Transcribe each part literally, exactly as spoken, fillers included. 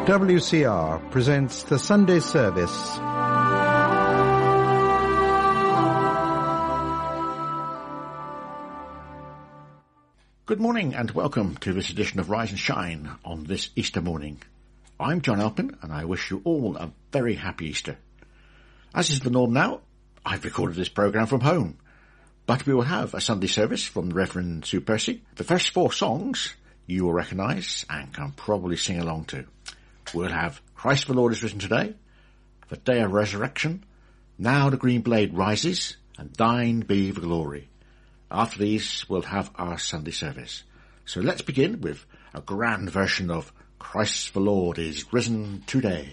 W C R presents the Sunday service. Good morning and welcome to this edition of Rise and Shine on this Easter morning. I'm John Alpin and I wish you all a very happy Easter. As is the norm now, I've recorded this programme from home, but we will have a Sunday service from the Reverend Sue Percy. The first four songs you will recognise and can probably sing along to. We'll have Christ the Lord is risen today, the day of resurrection, Now the green blade rises, and Thine be the glory. After these, we'll have our Sunday service. So let's begin with a grand version of Christ the Lord is risen today.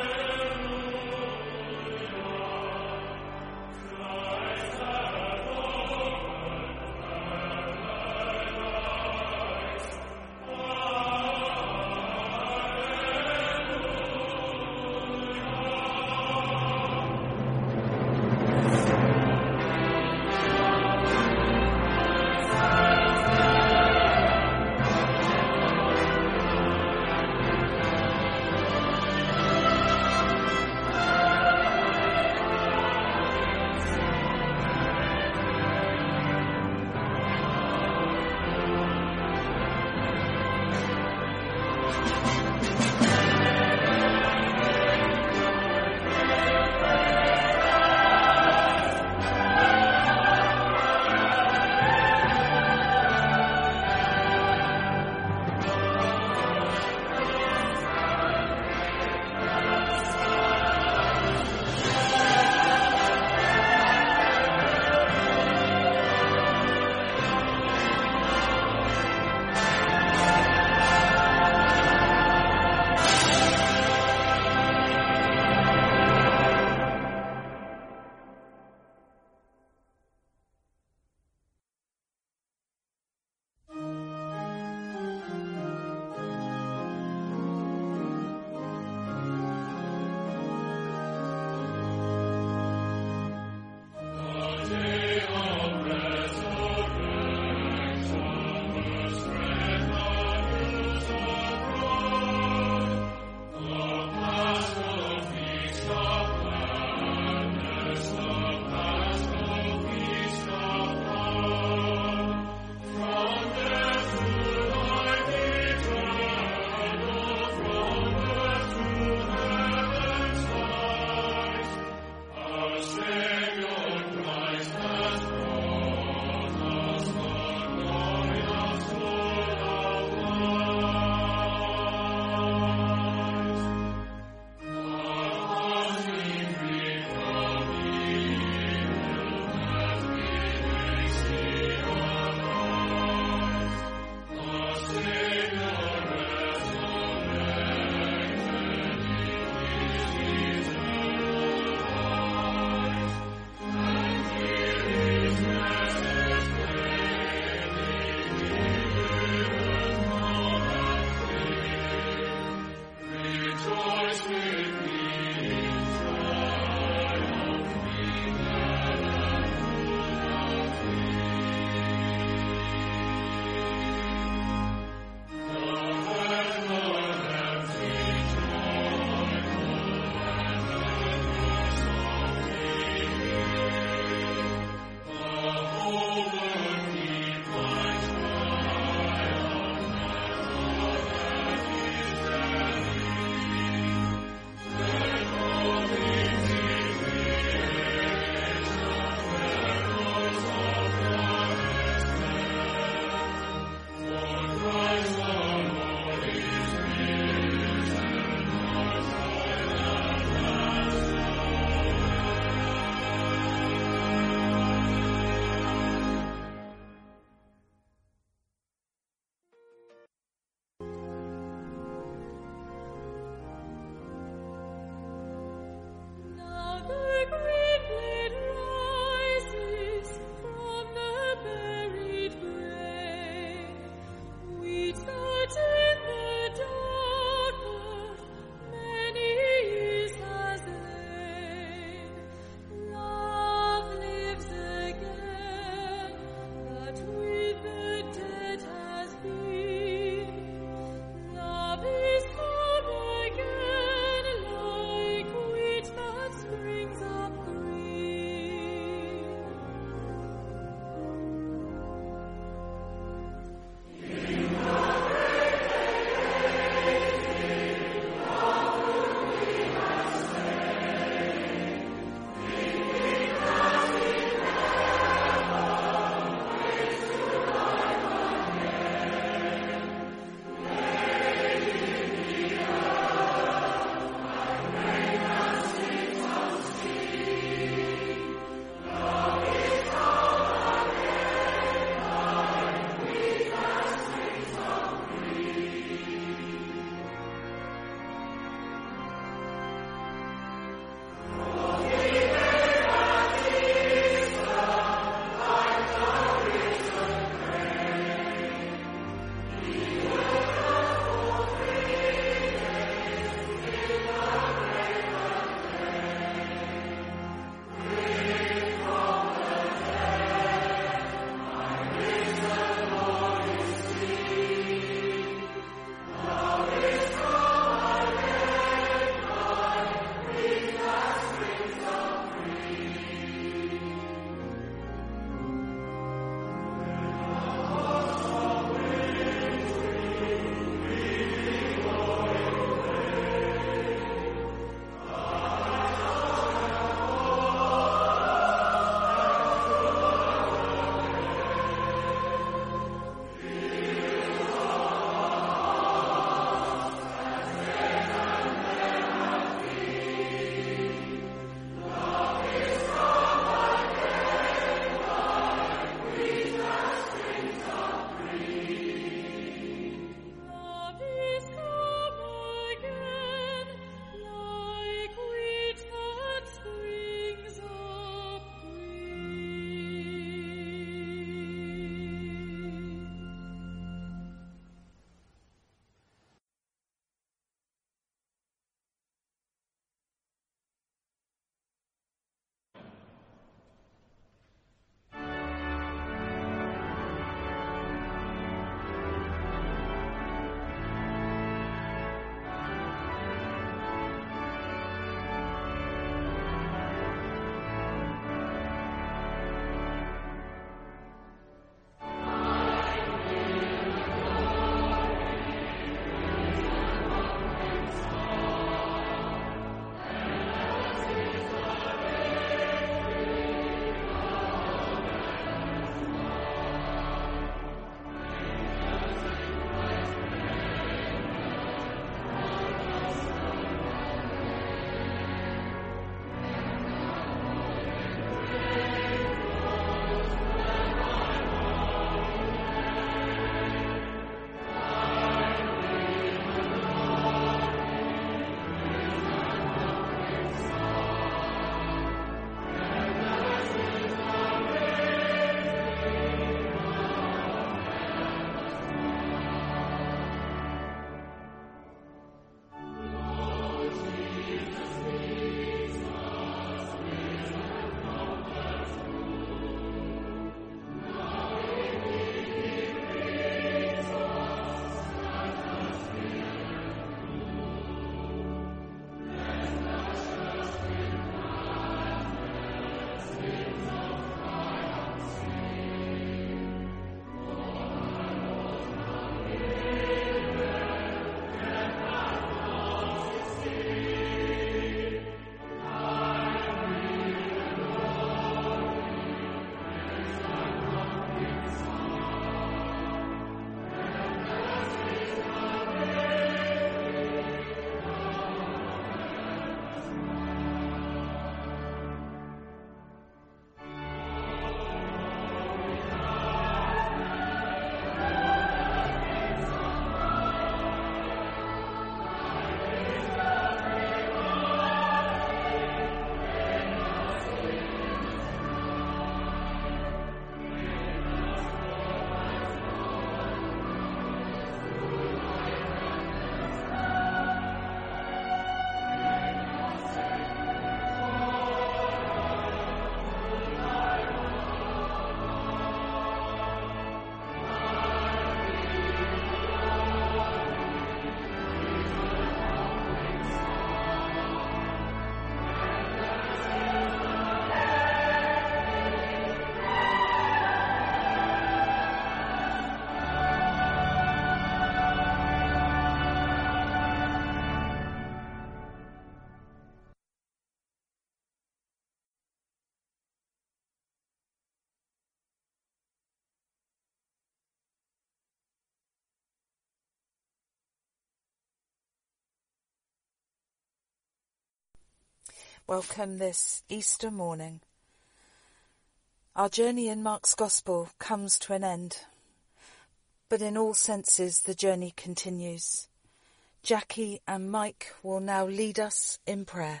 welcome this Easter morning. Our journey in Mark's Gospel comes to an end, but in all senses the journey continues. Jackie and Mike will now lead us in prayer.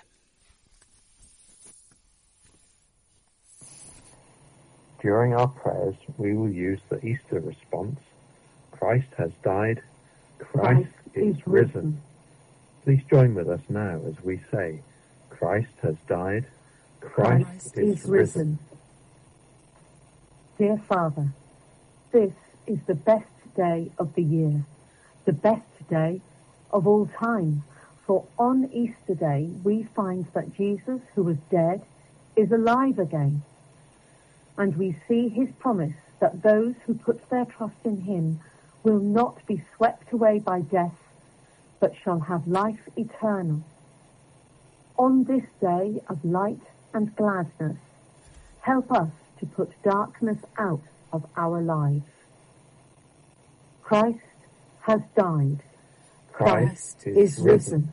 During our prayers, we will use the Easter response, Christ has died, Christ, Christ is risen. risen. Please join with us now as we say, Christ has died, Christ, Christ is, is risen. risen. Dear Father, this is the best day of the year, the best day of all time, for on Easter Day we find that Jesus, who was dead, is alive again. And we see his promise that those who put their trust in him will not be swept away by death, but shall have life eternal. On this day of light and gladness, help us to put darkness out of our lives. Christ has died. Christ, Christ is risen.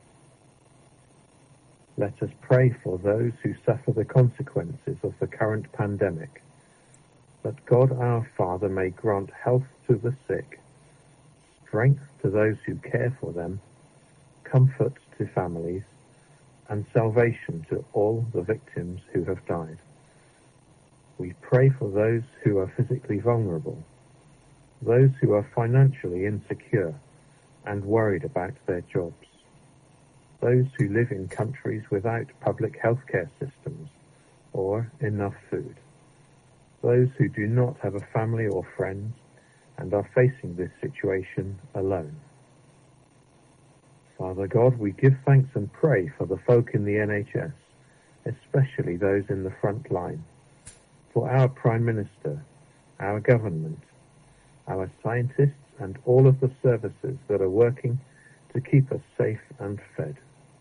Let us pray for those who suffer the consequences of the current pandemic, that God our Father may grant health to the sick, strength to those who care for them, comfort to families, and salvation to all the victims who have died. We pray for those who are physically vulnerable, those who are financially insecure and worried about their jobs, those who live in countries without public healthcare systems or enough food, those who do not have a family or friends and are facing this situation alone. Father God, we give thanks and pray for the folk in the N H S, especially those in the front line, for our Prime Minister, our government, our scientists and all of the services that are working to keep us safe and fed.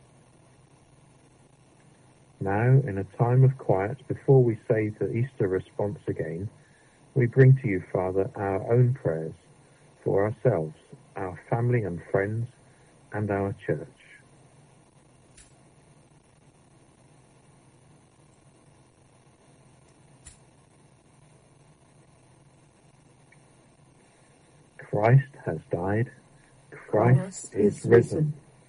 Now, in a time of quiet, before we say the Easter response again, we bring to you, Father, our own prayers for ourselves, our family and friends, and our church. Christ has died. Christ, Christ is, is risen. risen.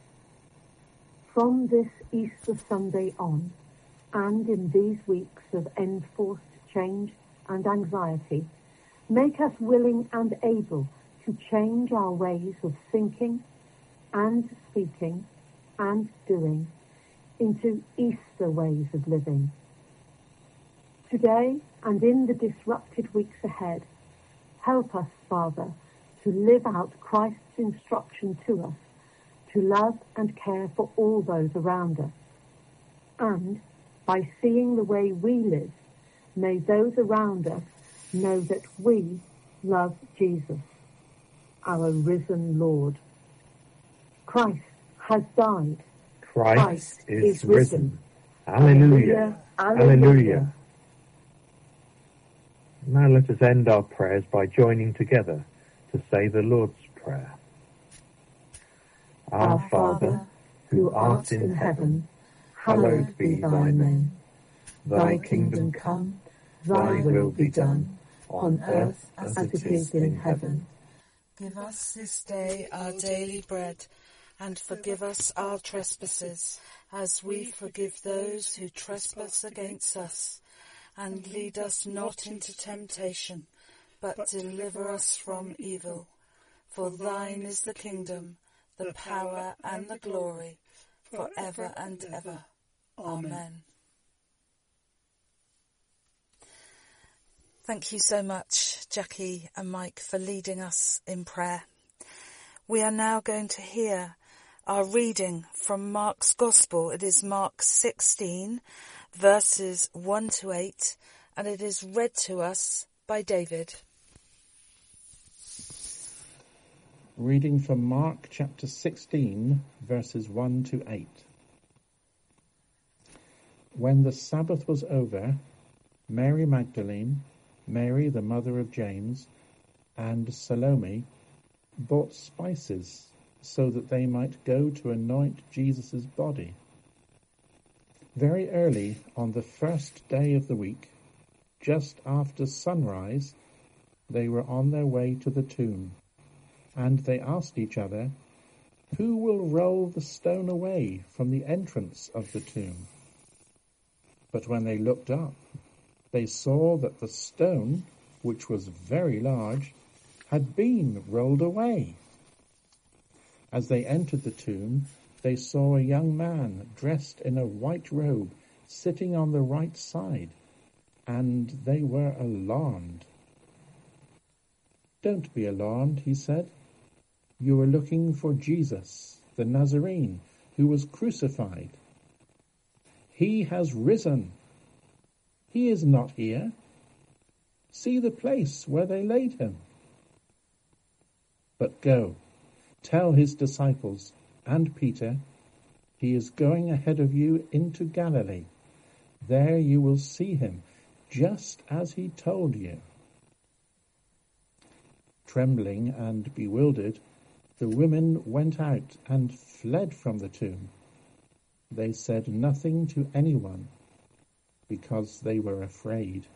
From this Easter Sunday on, and in these weeks of enforced change and anxiety, make us willing and able to change our ways of thinking and speaking and doing into Easter ways of living. Today and in the disrupted weeks ahead, help us, Father, to live out Christ's instruction to us, to love and care for all those around us. And, by seeing the way we live, may those around us know that we love Jesus, our risen Lord. Christ has died. Christ, Christ is, is risen. risen. Alleluia. Alleluia. Alleluia. Now let us end our prayers by joining together to say the Lord's Prayer. Our, our Father, who art in heaven, hallowed be thy name. Thy kingdom come, thy will be done, on earth as it is in heaven. Give us this day our daily bread, and forgive us our trespasses, as we forgive those who trespass against us. And lead us not into temptation, but deliver us from evil. For thine is the kingdom, the power and the glory, for ever and ever. Amen. Thank you so much, Jackie and Mike, for leading us in prayer. We are now going to hear our reading from Mark's Gospel. It is Mark sixteen, verses one to eight, and it is read to us by David. Reading from Mark chapter sixteen, verses one to eight. When the Sabbath was over, Mary Magdalene, Mary the mother of James, and Salome bought spices so that they might go to anoint Jesus' body. Very early on the first day of the week, just after sunrise, they were on their way to the tomb, and they asked each other, "Who will roll the stone away from the entrance of the tomb?" But when they looked up, they saw that the stone, which was very large, had been rolled away. As they entered the tomb, they saw a young man dressed in a white robe sitting on the right side, and they were alarmed. "Don't be alarmed," he said. "You are looking for Jesus, the Nazarene, who was crucified. He has risen. He is not here. See the place where they laid him. But go, tell his disciples and Peter, he is going ahead of you into Galilee. There you will see him, just as he told you." Trembling and bewildered, the women went out and fled from the tomb. They said nothing to anyone because they were afraid.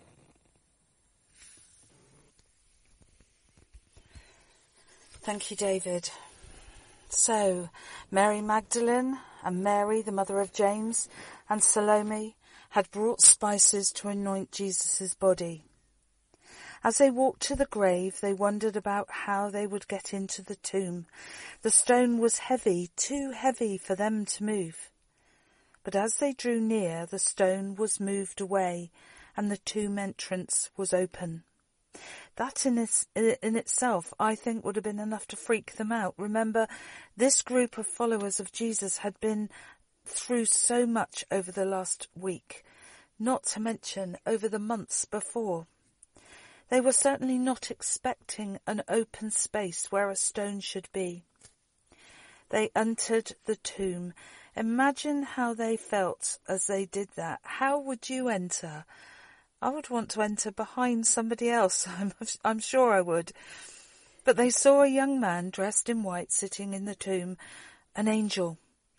Thank you, David. So, Mary Magdalene and Mary, the mother of James, and Salome had brought spices to anoint Jesus' body. As they walked to the grave, they wondered about how they would get into the tomb. The stone was heavy, too heavy for them to move. But as they drew near, the stone was moved away, and the tomb entrance was open. That in, its, in itself, I think, would have been enough to freak them out. Remember, this group of followers of Jesus had been through so much over the last week, not to mention over the months before. They were certainly not expecting an open space where a stone should be. They entered the tomb. Imagine how they felt as they did that. How would you enter? I would want to enter behind somebody else. I'm, I'm sure I would. But they saw a young man dressed in white sitting in the tomb, an angel.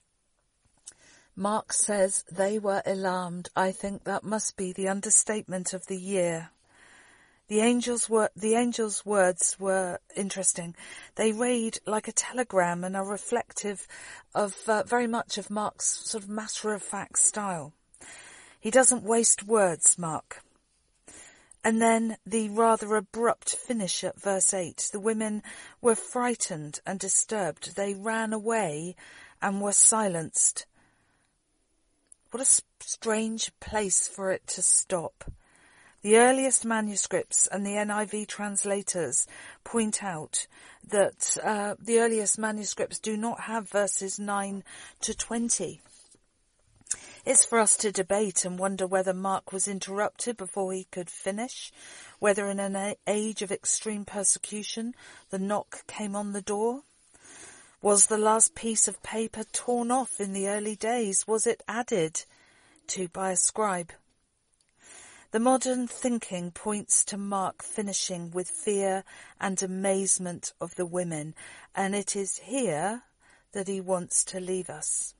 Mark says they were alarmed. I think that must be the understatement of the year. The angel's, wor- the angel's words were interesting. They read like a telegram and are reflective of uh, very much of Mark's sort of matter-of-fact style. He doesn't waste words, Mark. And then the rather abrupt finish at verse eight. The women were frightened and disturbed. They ran away and were silenced. What a strange place for it to stop. The earliest manuscripts and the N I V translators point out that uh, the earliest manuscripts do not have verses nine to twenty. It's for us to debate and wonder whether Mark was interrupted before he could finish, whether in an age of extreme persecution the knock came on the door. Was the last piece of paper torn off in the early days? Was it added to by a scribe? The modern thinking points to Mark finishing with fear and amazement of the women, and it is here that he wants to leave us.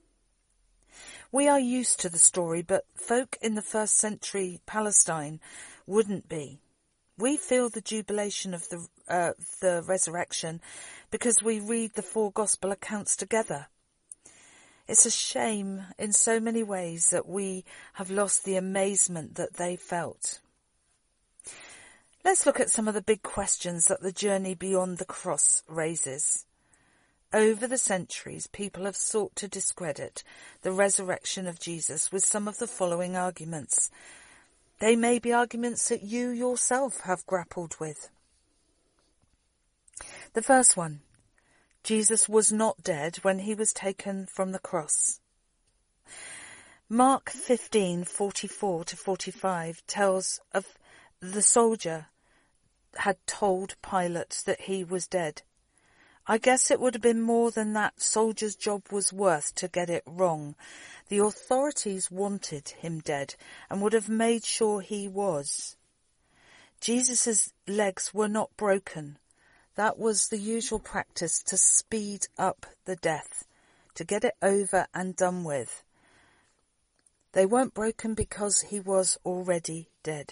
We are used to the story, but folk in the first century Palestine wouldn't be. We feel the jubilation of the uh, the resurrection because we read the four gospel accounts together. It's a shame in so many ways that we have lost the amazement that they felt. Let's look at some of the big questions that the journey beyond the cross raises. Over the centuries, people have sought to discredit the resurrection of Jesus with some of the following arguments. They may be arguments that you yourself have grappled with. The first one. Jesus was not dead when he was taken from the cross. Mark fifteen forty-four to forty-five tells of the soldier had told Pilate that he was dead. I guess it would have been more than that soldier's job was worth to get it wrong. The authorities wanted him dead and would have made sure he was. Jesus' legs were not broken. That was the usual practice to speed up the death, to get it over and done with. They weren't broken because he was already dead.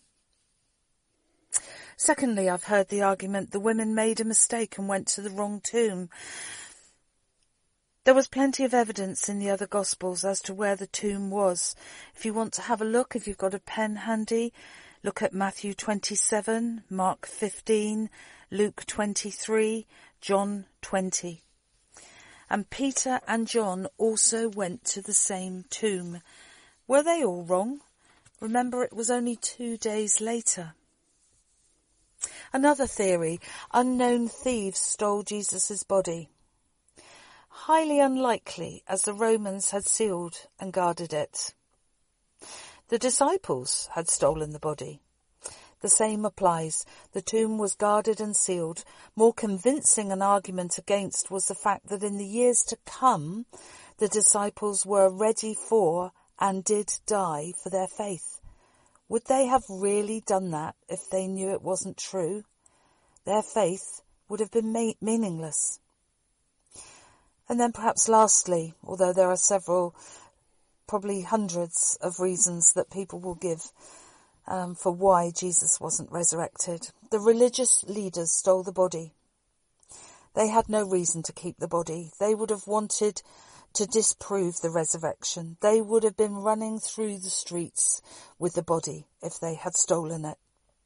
Secondly, I've heard the argument the women made a mistake and went to the wrong tomb. There was plenty of evidence in the other Gospels as to where the tomb was. If you want to have a look, if you've got a pen handy, look at Matthew twenty-seven, Mark fifteen, Luke twenty-three, John twenty. And Peter and John also went to the same tomb. Were they all wrong? Remember, it was only two days later. Another theory, unknown thieves stole Jesus' body. Highly unlikely, as the Romans had sealed and guarded it. The disciples had stolen the body. The same applies. The tomb was guarded and sealed. More convincing an argument against was the fact that in the years to come, the disciples were ready for and did die for their faith. Would they have really done that if they knew it wasn't true? Their faith would have been ma- meaningless. And then perhaps lastly, although there are several, probably hundreds of reasons that people will give um, for why Jesus wasn't resurrected, the religious leaders stole the body. They had no reason to keep the body. They would have wanted to disprove the resurrection. They would have been running through the streets with the body if they had stolen it.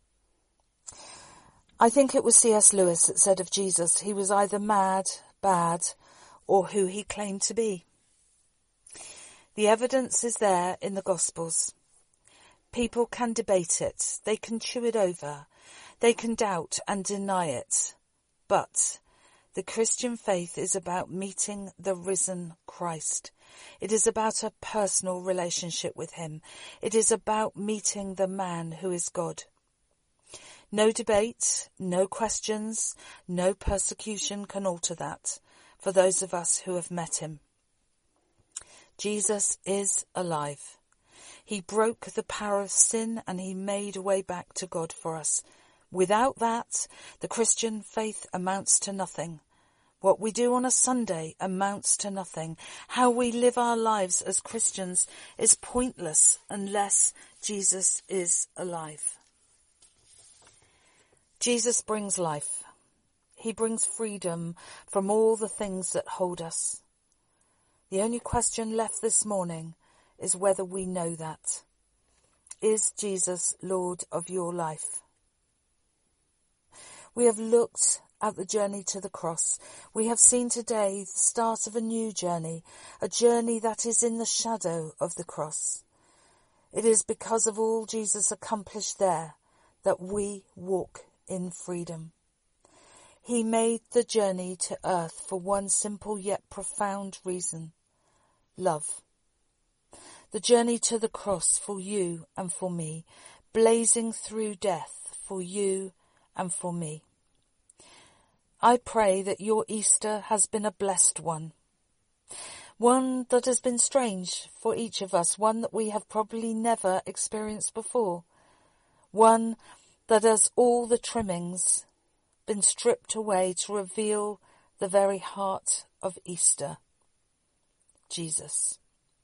I think it was C S Lewis that said of Jesus, he was either mad, bad, or who he claimed to be. The evidence is there in the Gospels. People can debate it. They can chew it over. They can doubt and deny it. But the Christian faith is about meeting the risen Christ. It is about a personal relationship with him. It is about meeting the man who is God. No debate, no questions, no persecution can alter that for those of us who have met him. Jesus is alive. He broke the power of sin and he made a way back to God for us. Without that, the Christian faith amounts to nothing. What we do on a Sunday amounts to nothing. How we live our lives as Christians is pointless unless Jesus is alive. Jesus brings life. He brings freedom from all the things that hold us. The only question left this morning is whether we know that. Is Jesus Lord of your life? We have looked at the journey to the cross. We have seen today the start of a new journey, a journey that is in the shadow of the cross. It is because of all Jesus accomplished there that we walk in freedom. He made the journey to earth for one simple yet profound reason: love. The journey to the cross for you and for me, blazing through death for you and for me. I pray that your Easter has been a blessed one. One that has been strange for each of us, one that we have probably never experienced before. One that has all the trimmings been stripped away to reveal the very heart of Easter, Jesus.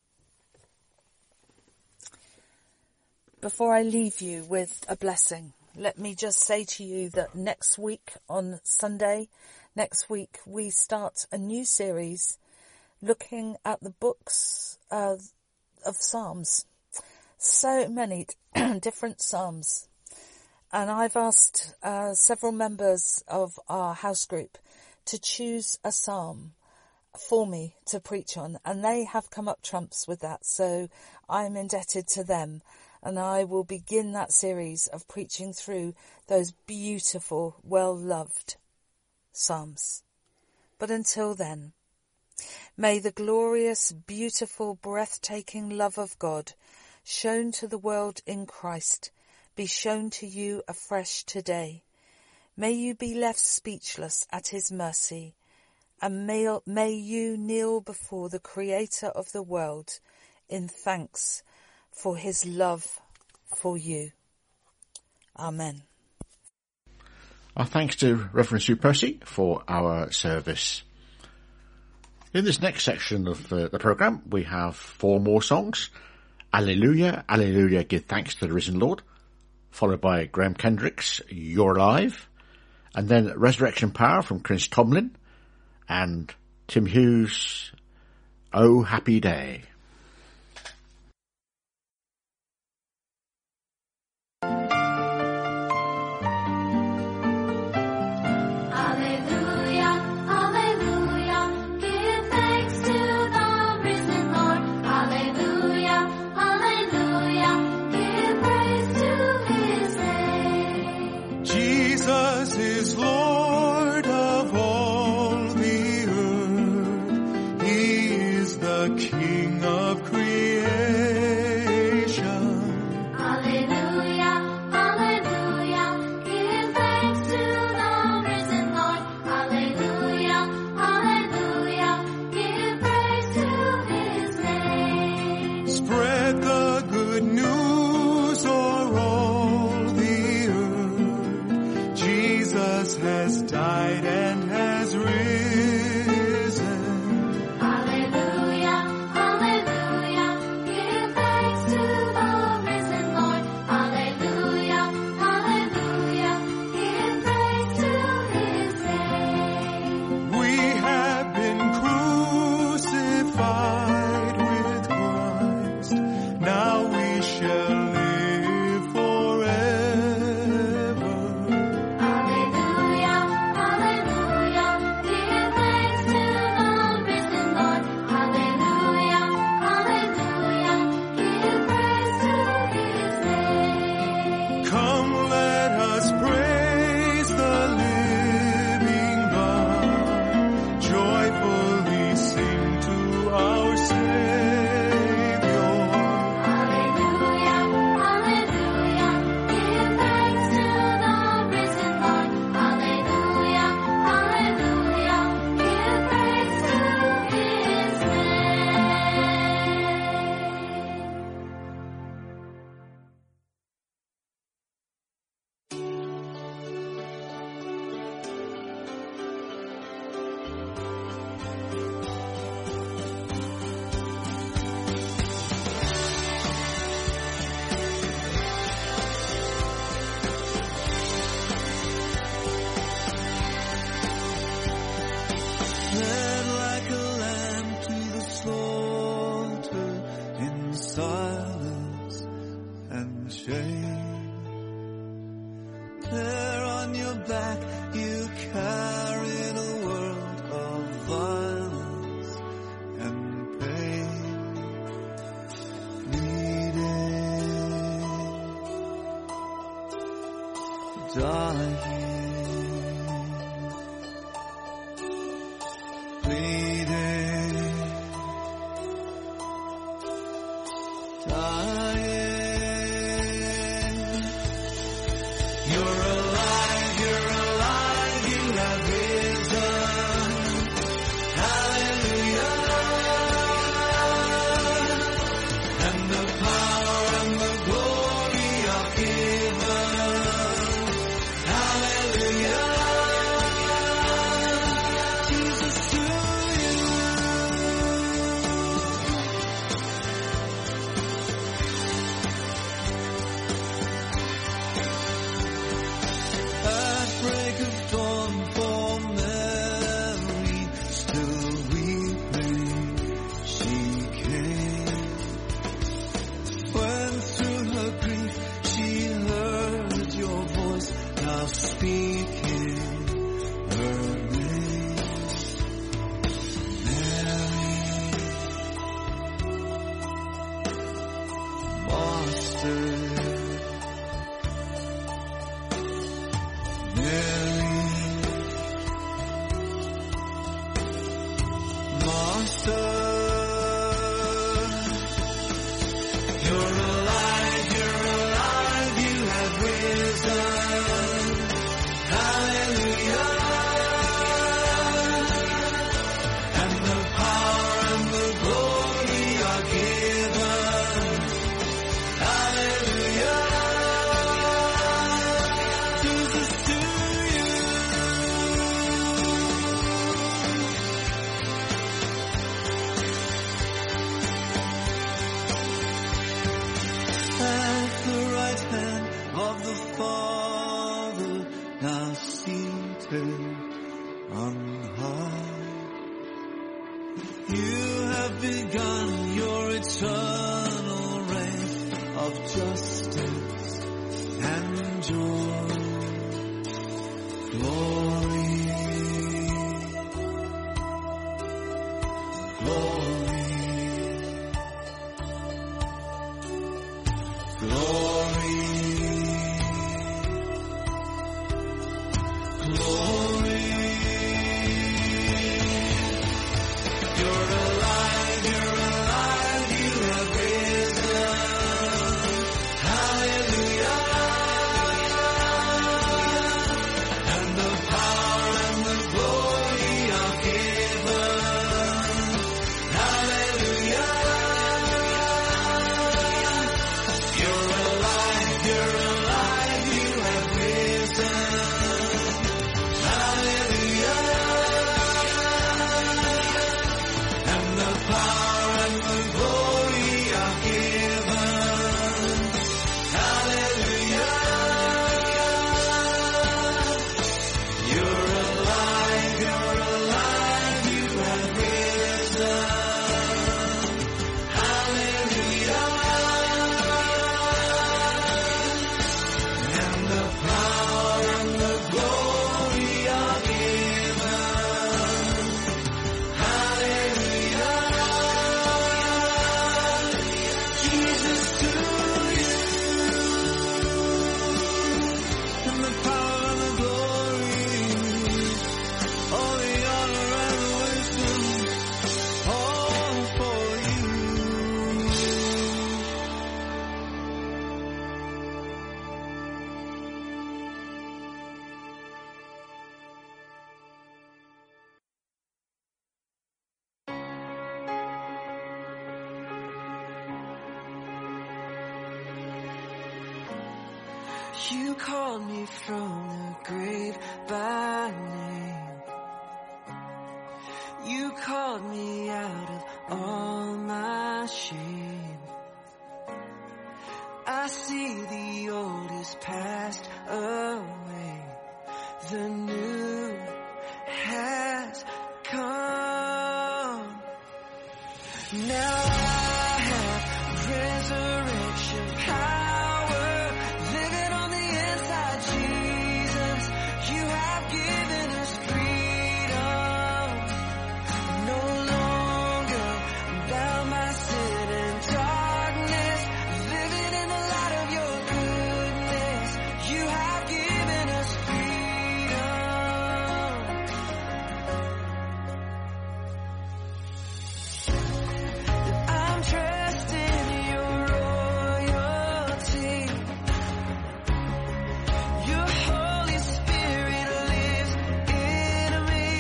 Before I leave you with a blessing, let me just say to you that next week on Sunday, next week we start a new series looking at the books uh, of Psalms. So many different Psalms. And I've asked uh, several members of our house group to choose a Psalm for me to preach on, and they have come up trumps with that, so I'm indebted to them. And I will begin that series of preaching through those beautiful, well-loved Psalms. But until then, may the glorious, beautiful, breathtaking love of God, shown to the world in Christ, be shown to you afresh today. May you be left speechless at his mercy, and may, may you kneel before the Creator of the world in thanks for his love for you. Amen. Our thanks to Reverend Sue Percy for our service. In this next section of uh, the programme, we have four more songs, Alleluia, Alleluia, give thanks to the risen Lord, followed by Graham Kendrick's You're Alive, and then Resurrection Power from Chris Tomlin, and Tim Hughes' Oh Happy Day. Hallelujah. You called me from the grave by name. You called me out of all my shame. I see the old is passed away. The new has come. Now I have resurrection power living on the inside, Jesus. You have given us freedom. No longer bound by sin and darkness, living in the light of your goodness. You have given us freedom. I'm trusting your royalty. Your Holy Spirit lives in me.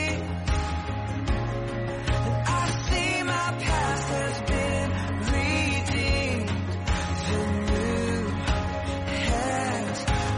And I see my past has been redeemed. The new has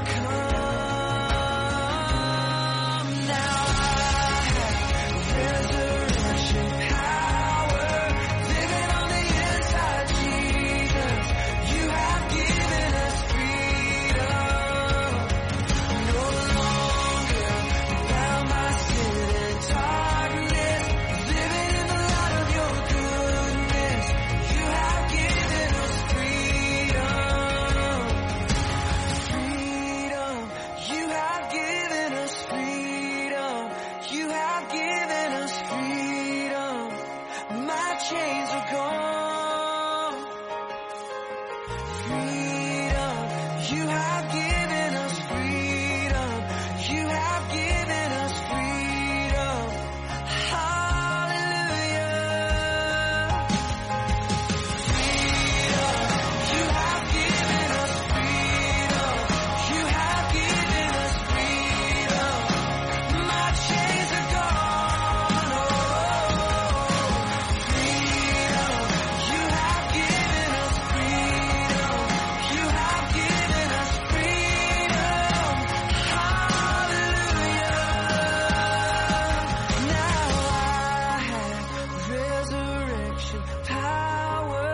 come. Now I have resurrection power living on the inside, Jesus. You have given us freedom. No longer bound by sin and darkness, living in the light of your goodness. You have given us freedom. Freedom. You have given us freedom. You have given us freedom. My chains are gone. Freedom. You have given us freedom. You have given us freedom. Hallelujah. Freedom. You have given us freedom. You have given us freedom. My chains are gone. Oh, freedom. You have given us freedom. You have given us freedom. Hallelujah. Now I have resurrection power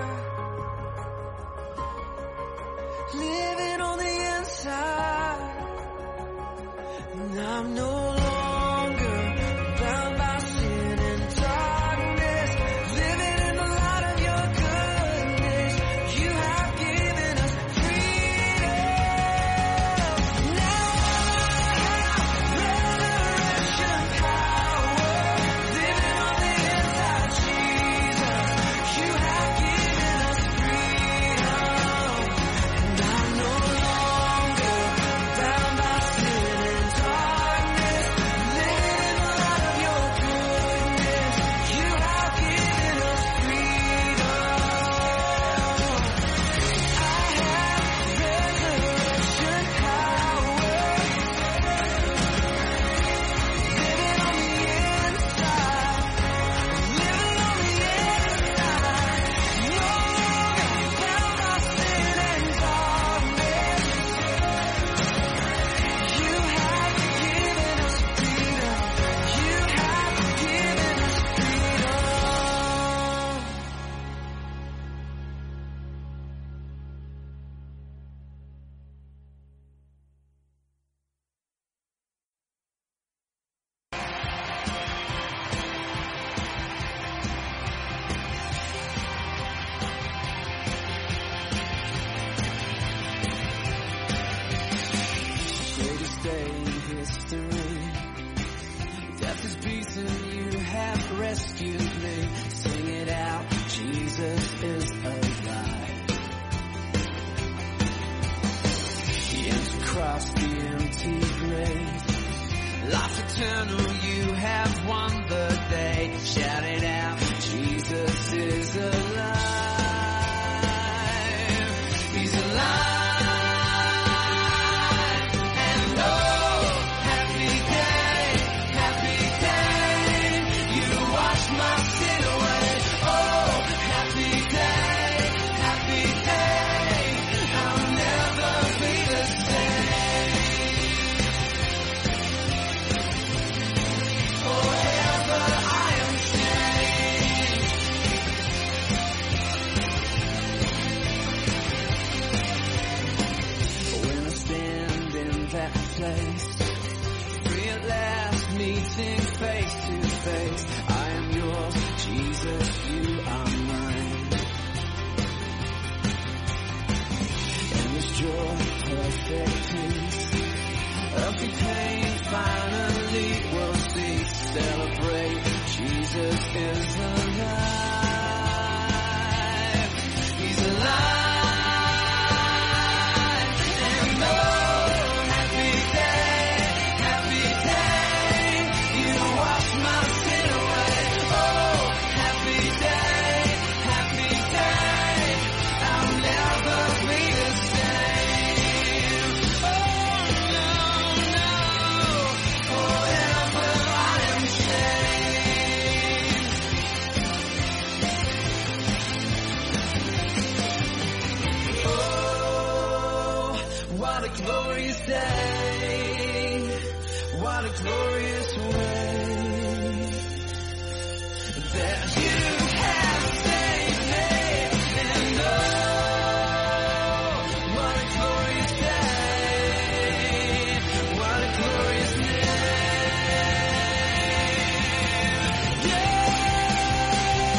living on the inside. And I'm no longer bound by sin and darkness, living in the light of your goodness. You have given us freedom. Now I have resurrection power living on the inside, Jesus. You have given us freedom. And I'm no longer bound by sin and darkness, living in the light of your goodness. You have given us freedom. I have resurrection power living on the inside, living on the inside. No longer bound by sin and darkness. You have given us freedom. You have given us freedom. Greatest day in history. Death is beaten, you have rescued me. Sing it out, Jesus is alive. The empty cross, the empty grave. Life eternal, you have won the day. Shout it out, Jesus is alive. He's alive. And oh, happy day, happy day. You washed my sin away. Oh, happy day, happy day. I'll never be the same. a glorious day. What a glorious way that you have saved me. And oh, what a glorious day. What a glorious day. Yeah.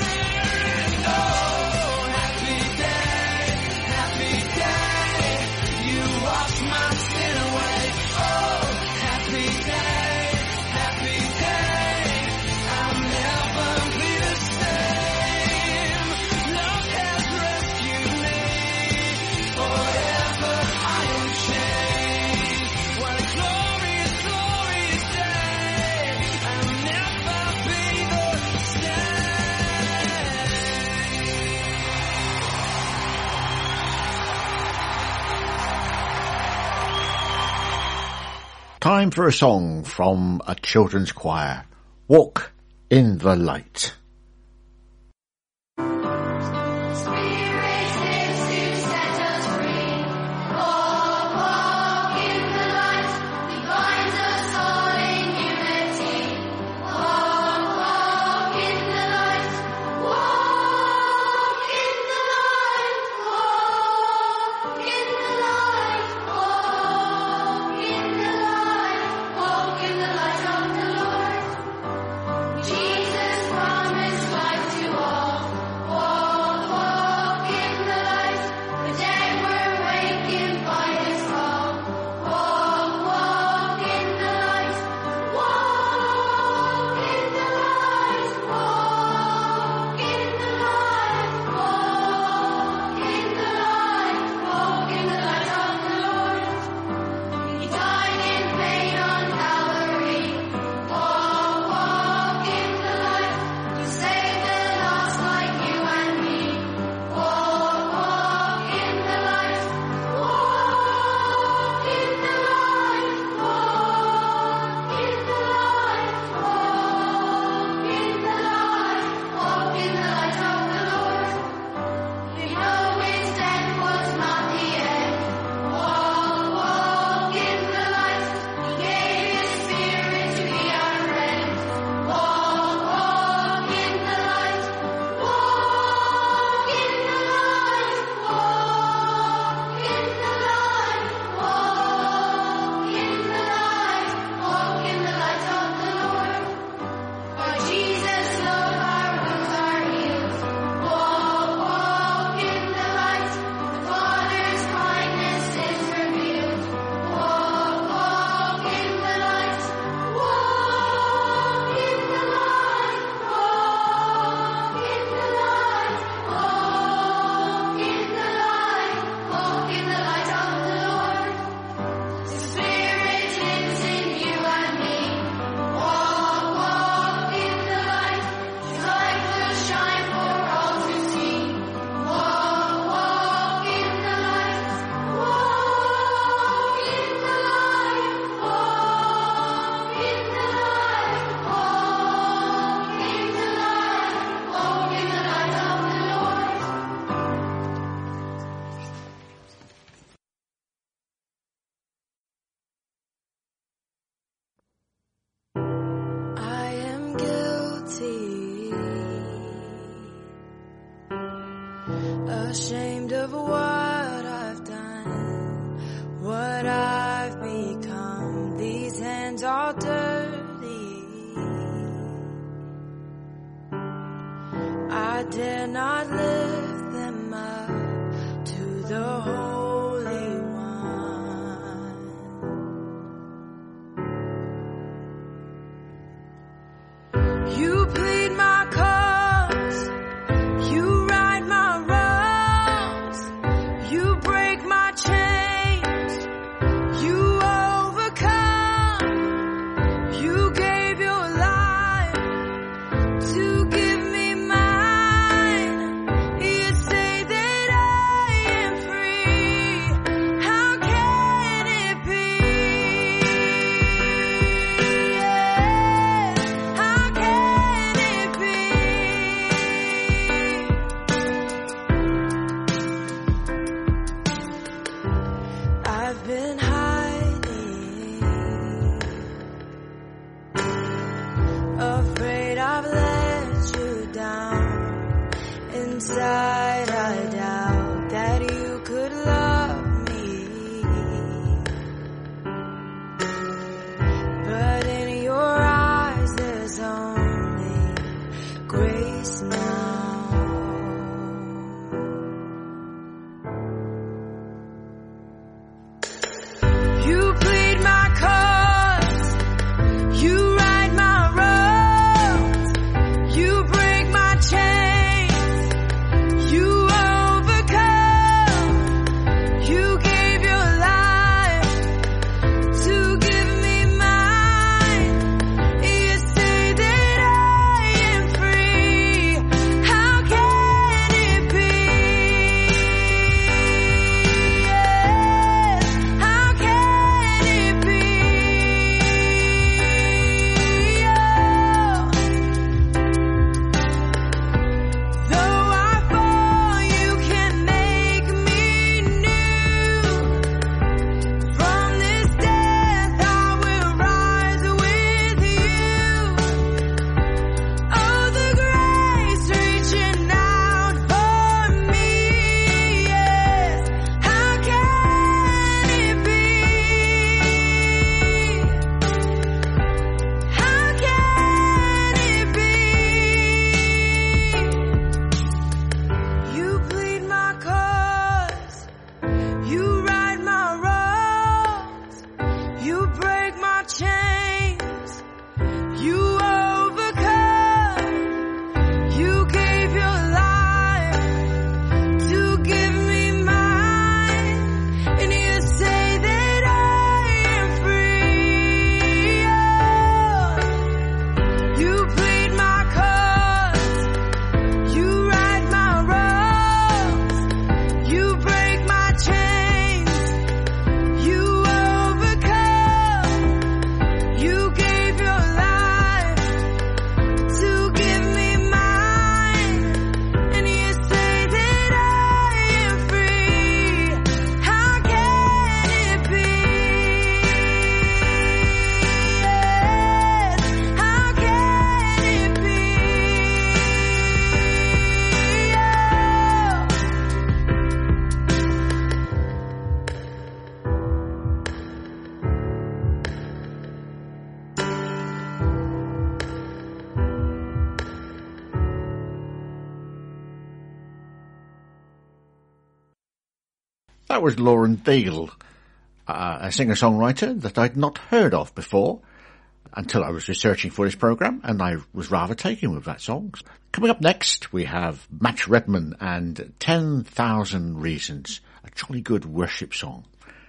Oh, happy day, happy day. You washed my sin away. Oh, happy day, happy day. I'll never be the same. Love has rescued me. Forever I am changed. What a glorious, glorious day. I'll never be the same. Time for a song from a children's choir. Walk in the Light. Jesus promised life to all. Walk, walk in the light. The dead were wakened by His call. Walk, walk in the light. Walk in the light. Walk in the light. Walk in the light. Walk in the light of the Lord. He died in vain on Calvary. Walk, walk in the light. You saved the lost like you and me. Walk, walk in the light. Walk in the light. Walk in the light. Walk in the light. Walk in the light of the Lord. You know His death was not the end. Walk, walk in the light. He gave His Spirit to be our friend. Walk, walk in the light. Walk in the light. Walk in the light. Walk in the light. Walk in the light of the Lord. By Jesus' love our wounds are healed. Walk, walk in the light. The Father's kindness is revealed. Walk, walk in the light. Walk in the light. Walk in the light. Walk in the light. Walk in the light of the Lord. The Spirit lives in you and me. Walk, walk in the light. His light will shine for all to see. Walk, walk in the light. Walk in the light. Walk in the light. Walk in the light. Walk in the light of the Lord. I am guilty, ashamed of what I've done, what I've become. These hands are dirty. I dare not lift them up to the Holy One. You plead my cause, you right my wrongs, you break my chains, you overcome, you gave your life to give me mine. inside I doubt that you could love me, but in your eyes there's only grace now. You plead my cause, you right my wrongs, you break my chains, you overcome, you gave your life to give me mine. You say that I am free, how can it be? Yes, how can it be? Though I fall, you can make me new. From this death I will rise with you. Oh, the grace reaching out for me, yes. How can it be? How can it be? You plead my cause, you right my wrongs, you break my chains, you overcome, you gave your life to give me mine, and you say that I am free. Oh, you plead my cause, you right my wrongs, you break my chains, you overcome, you gave your life to give me mine, and you say that I am free. How can it be? Yes, how can it be? That was Lauren Daigle, uh, a singer-songwriter that I'd not heard of before until I was researching for this programme, and I was rather taken with that song. Coming up next, we have Matt Redman and ten thousand Reasons, a jolly good worship song.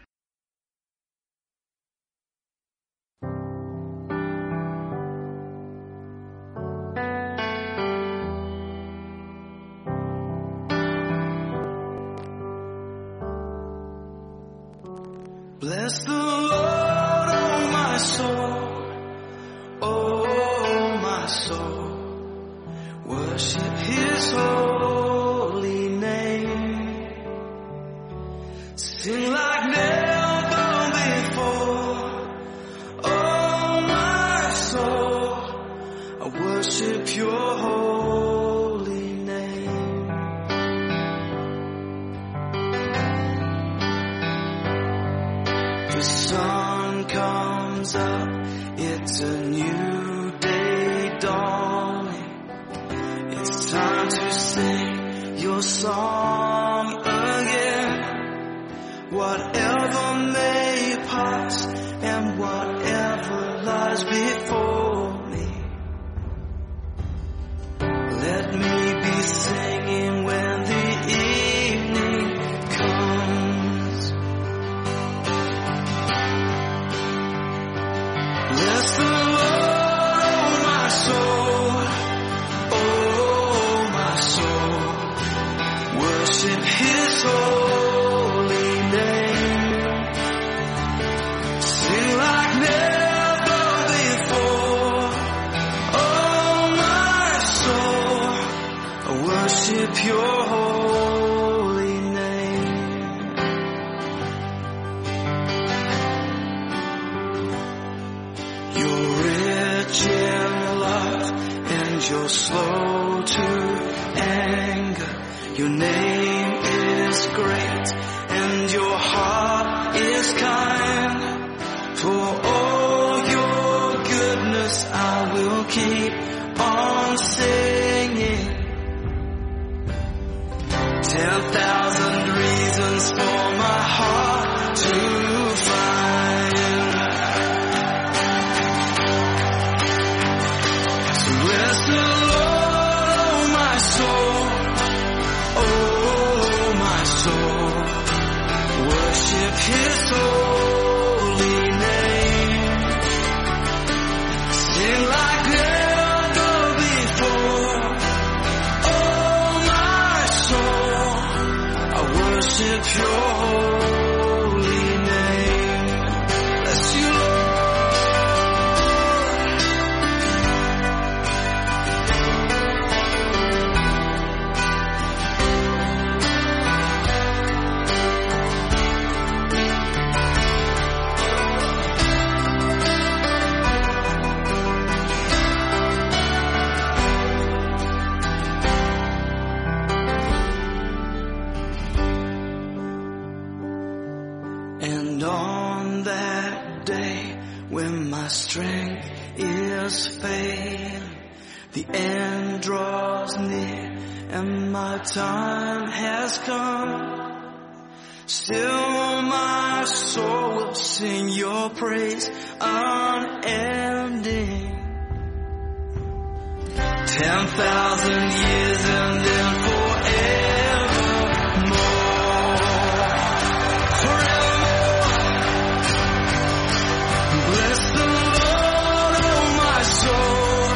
Bless the Lord, oh my soul, oh my soul, worship His holy name, sing like never before, oh my soul, I worship Your holy name. The sun comes up, it's a new day dawning. It's time to sing Your song again. Whatever may pass and whatever lies before me, let me be singing when the evening comes. Bless the Lord, oh my soul, oh my soul, worship His holy name, sing like never before, oh my soul, I worship Your holy name. You're rich in love and You're slow to anger. Your name is great and your heart is kind. For all your goodness I will keep on singing. Ten thousand reasons for my heart to find. So bless the Lord, oh my soul, oh my soul. Worship His holy name. Sing like never before. Oh my soul, I worship Your holy name. Bless You, Lord. And on that day when my strength is failing, the end draws near and my time has come, still my soul will sing Your praise unending. Ten thousand years and then forevermore. Bless the Lord, oh my soul,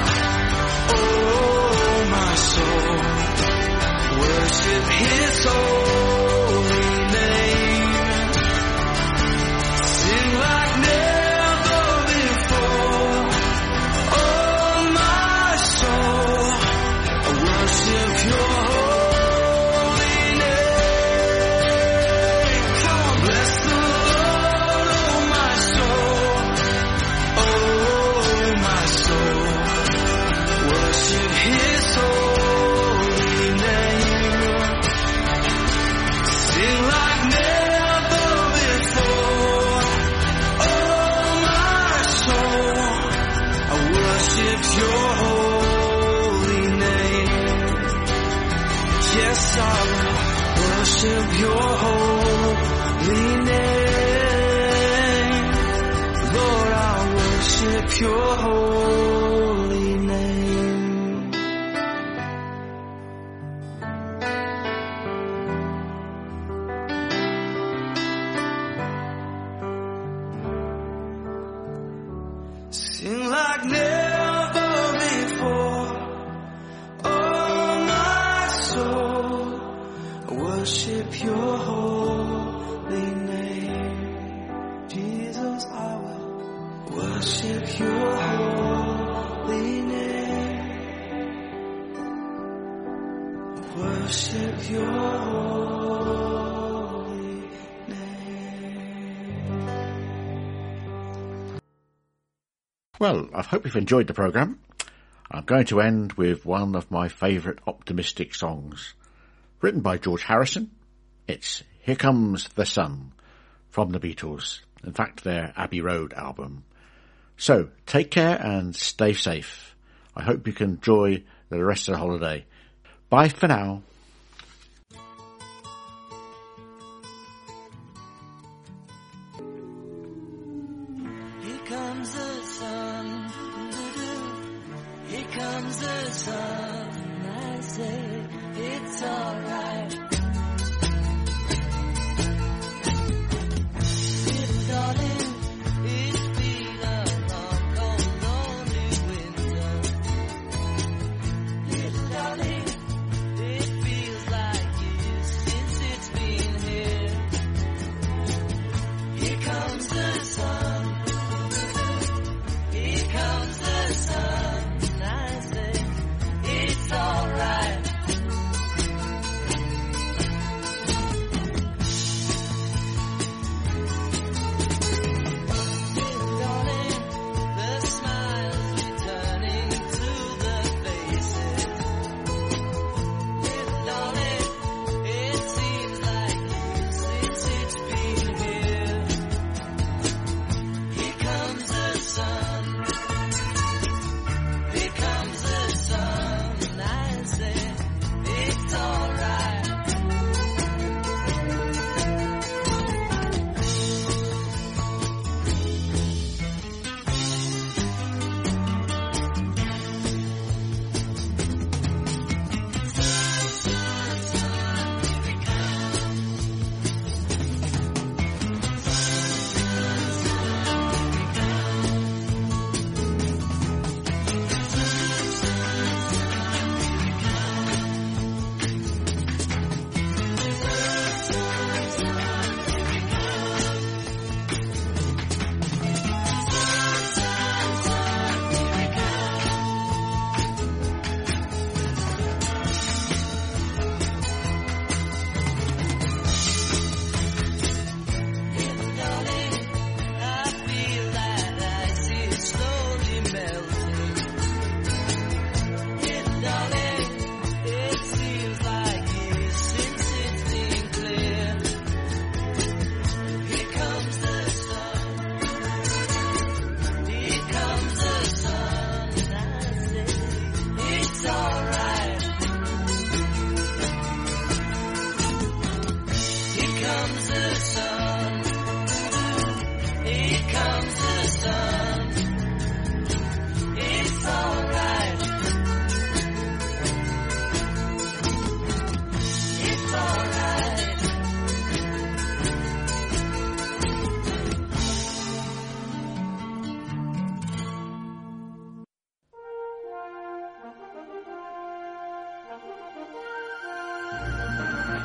oh my soul. Worship His holy name. Sing like never before. Oh my soul, I worship Your holy name. Come on, bless the Lord, oh my soul. Oh, my soul, worship His holy name. Sing like never before. Oh, my soul, I worship Your holy name. Yes, I will worship Your holy name. Lord, I worship Your holy name. Sing like never before. Oh, my soul, I worship Your holy name. Jesus, I will worship Your holy name. Worship Your holy name. Well, I hope you've enjoyed the programme. I'm going to end with one of my favourite optimistic songs. Written by George Harrison. It's Here Comes the Sun from the Beatles. In fact, their Abbey Road album. So, take care and stay safe. I hope you can enjoy the rest of the holiday. Bye for now. Here comes the sun, here comes the sun, I say it's alright. Little darling, it's been a long, cold, lonely winter. Little darling, it feels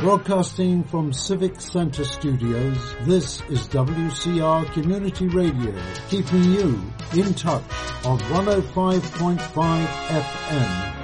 Broadcasting from Civic Centre Studios, this is W C R Community Radio, keeping you in touch on one oh five point five F M.